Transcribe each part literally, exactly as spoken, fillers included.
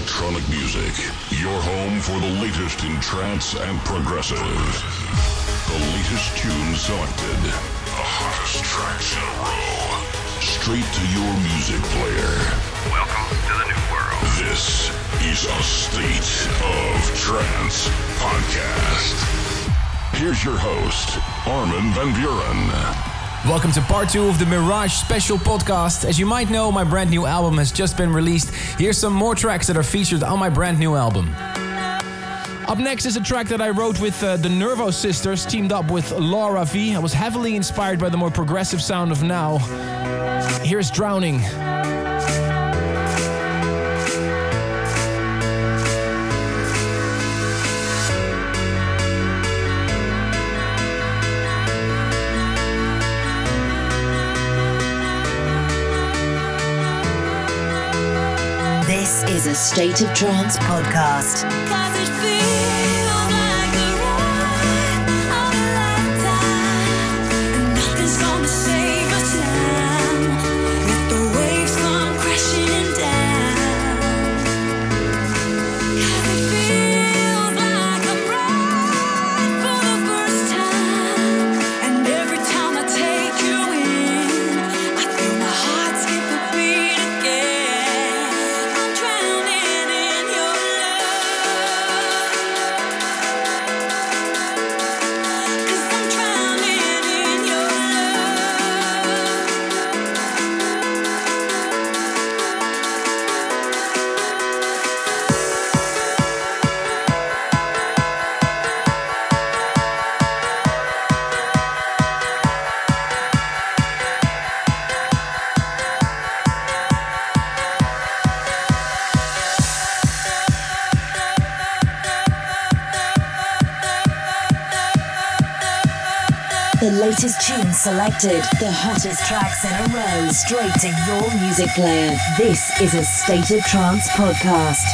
electronic music. Your home for the latest in trance and progressive. The latest tunes selected. The hottest tracks in a row. Straight to your music player. Welcome to the new world. This is a State of Trance podcast. Here's your host, Armin van Buuren. Welcome to part two of the Mirage special podcast. As you might know, my brand new album has just been released. Here's some more tracks that are featured on my brand new album. Up next is a track that I wrote with uh, the Nervo Sisters, teamed up with Laura V. I was heavily inspired by the more progressive sound of now. Here's Drowning. This is a State of Trance podcast. The latest tunes selected, the hottest tracks in a row, straight to your music player. This is a State of Trance podcast.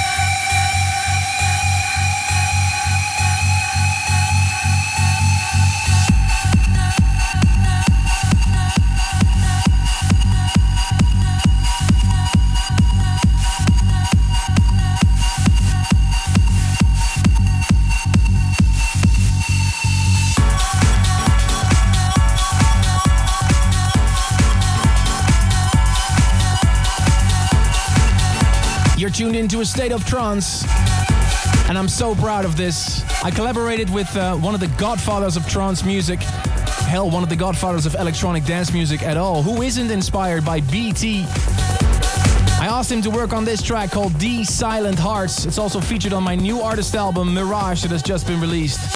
You're tuned into a State of Trance, and I'm so proud of this. I collaborated with uh, one of the godfathers of trance music, hell, one of the godfathers of electronic dance music at all. Who isn't inspired by B T? I asked him to work on this track called D Silent Hearts. It's also featured on my new artist album, Mirage, that has just been released.